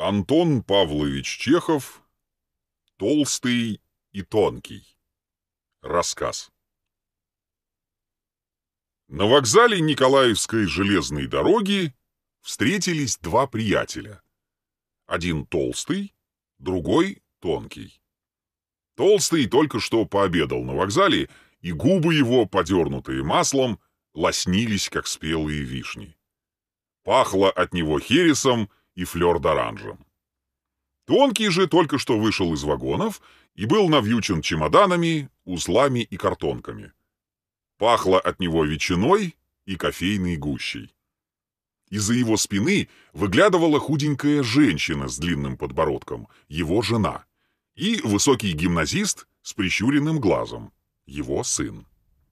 Антон Павлович Чехов «Толстый и тонкий». Рассказ. На вокзале Николаевской железной дороги встретились два приятеля. Один толстый, другой тонкий. Толстый только что пообедал на вокзале, и губы его, подернутые маслом, лоснились, как спелые вишни. Пахло от него хересом и флёр-д'оранжем. Тонкий же только что вышел из вагонов и был навьючен чемоданами, узлами и картонками. Пахло от него ветчиной и кофейной гущей. Из-за его спины выглядывала худенькая женщина с длинным подбородком, его жена, и высокий гимназист с прищуренным глазом, его сын.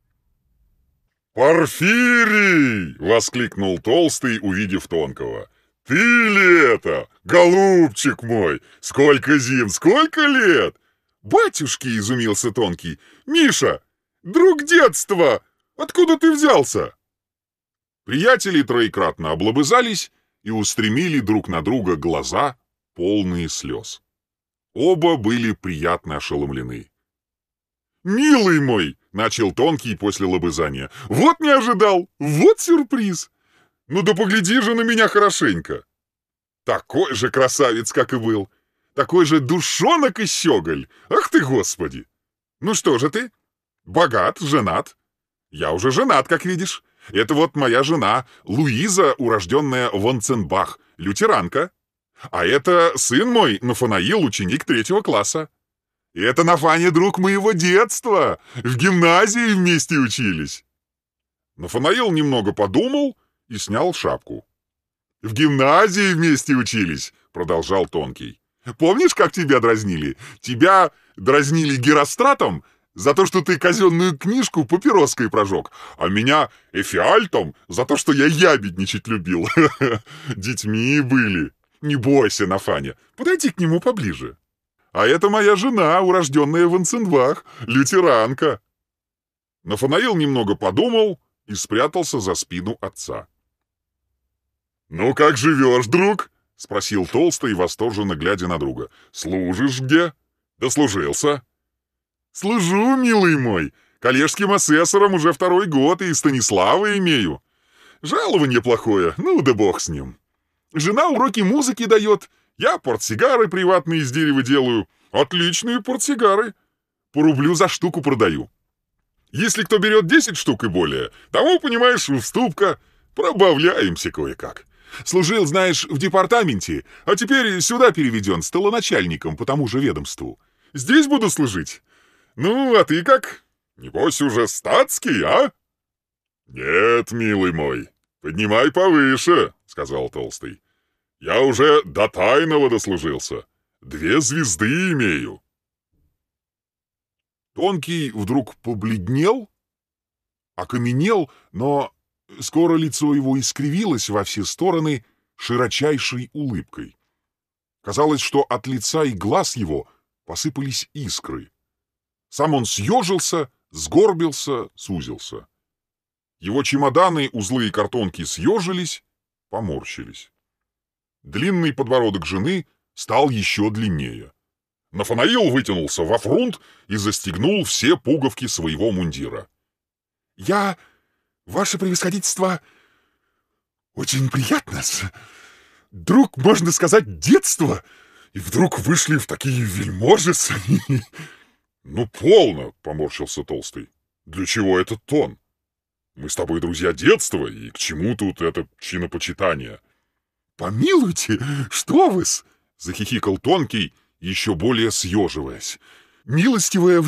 «Порфирий!» — воскликнул Толстый, увидев Тонкого. «Ты ли это, голубчик мой? Сколько зим, сколько лет!» «Батюшки!» — изумился Тонкий. «Миша, друг детства! Откуда ты взялся?» Приятели троекратно облобызались и устремили друг на друга глаза, полные слез. Оба были приятно ошеломлены. «Милый мой!» — начал Тонкий после лобызания. «Вот не ожидал! Вот сюрприз! Ну да погляди же на меня хорошенько! Такой же красавец, как и был! Такой же душонок и щеголь! Ах ты, Господи! Ну что же ты? Богат, женат? Я уже женат, как видишь. Это вот моя жена, Луиза, урожденная Вонценбах, лютеранка. А это сын мой, Нафанаил, ученик 3 класса. И это Нафаня, друг моего детства. В гимназии вместе учились». Нафанаил немного подумал и снял шапку. «В гимназии вместе учились», — продолжал Тонкий. «Помнишь, как тебя дразнили? Тебя дразнили Геростратом за то, что ты казенную книжку папироской прожег, а меня Эфиальтом за то, что я ябедничать любил. Детьми были. Не бойся, Нафаня, подойди к нему поближе. А это моя жена, урожденная Вонценбах, лютеранка». Нафанаил немного подумал и спрятался за спину отца. «Ну, как живешь, друг?» — спросил Толстый, восторженно глядя на друга. «Служишь где? Дослужился?» «Служу, милый мой. Коллежским асессором уже 2-й год и Станислава имею. Жалование плохое, ну да бог с ним. Жена уроки музыки дает, я портсигары приватные из дерева делаю. Отличные портсигары. По рублю за штуку продаю. Если кто берет 10 штук и более, тому, понимаешь, уступка. Пробавляемся кое-как. Служил, знаешь, в департаменте, а теперь сюда переведен столоначальником по тому же ведомству. Здесь буду служить. Ну, а ты как? Небось уже статский, а?» «Нет, милый мой, поднимай повыше», — сказал Толстый. «Я уже до тайного дослужился. 2 звезды имею». Тонкий вдруг побледнел, окаменел, но скоро лицо его искривилось во все стороны широчайшей улыбкой. Казалось, что от лица и глаз его посыпались искры. Сам он съежился, сгорбился, сузился. Его чемоданы, узлы и картонки съежились, поморщились. Длинный подбородок жены стал еще длиннее. Нафанаил вытянулся во фрунт и застегнул все пуговки своего мундира. «Я, ваше превосходительство, очень приятно-с. Друг, можно сказать, детства, и вдруг вышли в такие вельможи-с». «Ну, полно!» — поморщился Толстый. «Для чего этот тон? Мы с тобой друзья детства, и к чему тут это чинопочитание?» «Помилуйте, что вы-с!» — захихикал Тонкий, еще более съеживаясь. «Милостивая